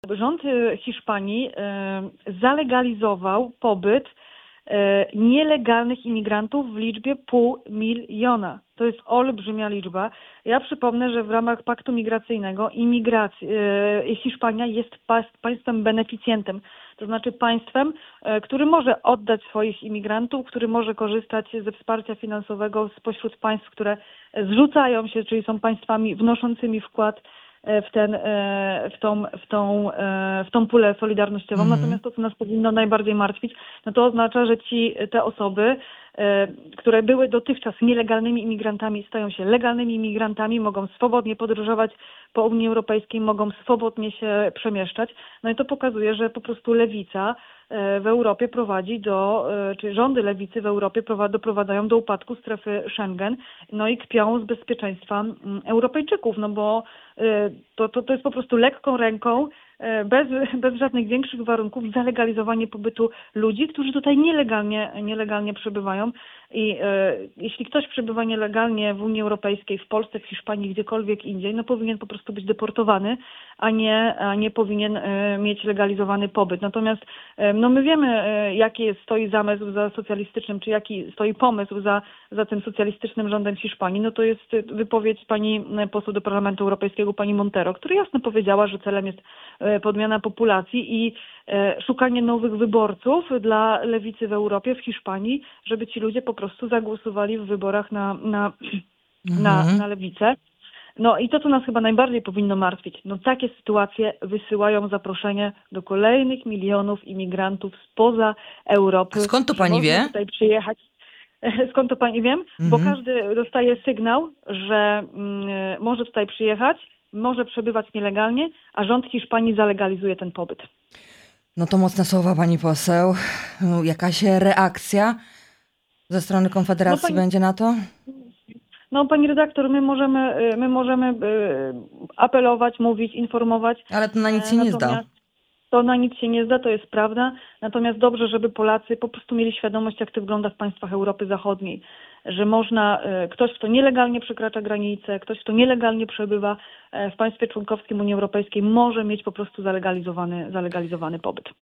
Rząd Hiszpanii zalegalizował pobyt nielegalnych imigrantów w liczbie 500 000. To jest olbrzymia liczba. Ja przypomnę, że w ramach paktu migracyjnego Hiszpania jest państwem beneficjentem, to znaczy państwem, który może oddać swoich imigrantów, który może korzystać ze wsparcia finansowego spośród państw, które zrzucają się, czyli są państwami wnoszącymi wkład w tą pulę solidarnościową. Natomiast to, co nas powinno najbardziej martwić, no to oznacza, że te osoby, które były dotychczas nielegalnymi imigrantami, stają się legalnymi imigrantami, mogą swobodnie podróżować po Unii Europejskiej, mogą swobodnie się przemieszczać. No i to pokazuje, że po prostu lewica w Europie czy rządy lewicy w Europie doprowadzają do upadku strefy Schengen, no i kpią z bezpieczeństwa Europejczyków, no bo to jest po prostu lekką ręką, bez żadnych większych warunków zalegalizowanie pobytu ludzi, którzy tutaj nielegalnie przebywają. I jeśli ktoś przebywa nielegalnie w Unii Europejskiej, w Polsce, w Hiszpanii, gdziekolwiek indziej, no powinien po prostu być deportowany, a nie powinien mieć legalizowany pobyt. Natomiast no my wiemy, jaki stoi zamysł za socjalistycznym, czy jaki stoi pomysł za tym socjalistycznym rządem Hiszpanii. No to jest wypowiedź pani poseł do Parlamentu Europejskiego, pani Montero, która jasno powiedziała, że celem jest podmiana populacji i szukanie nowych wyborców dla lewicy w Europie, w Hiszpanii, żeby ci ludzie po prostu zagłosowali w wyborach na lewicę. No i to, co nas chyba najbardziej powinno martwić, no takie sytuacje wysyłają zaproszenie do kolejnych milionów imigrantów spoza Europy. Skąd to pani wie? Tutaj przyjechać. Skąd to pani wiem? Bo każdy dostaje sygnał, że może tutaj przyjechać, może przebywać nielegalnie, a rząd Hiszpanii zalegalizuje ten pobyt. No to mocne słowa, pani poseł. Jakaś reakcja ze strony Konfederacji będzie na to? No pani redaktor, my możemy apelować, mówić, informować. Ale to na nic się nie zda. To na nic się nie zda, to jest prawda. Natomiast dobrze, żeby Polacy po prostu mieli świadomość, jak to wygląda w państwach Europy Zachodniej. Że ktoś, kto nielegalnie przekracza granicę, ktoś, kto nielegalnie przebywa w państwie członkowskim Unii Europejskiej, może mieć po prostu zalegalizowany pobyt.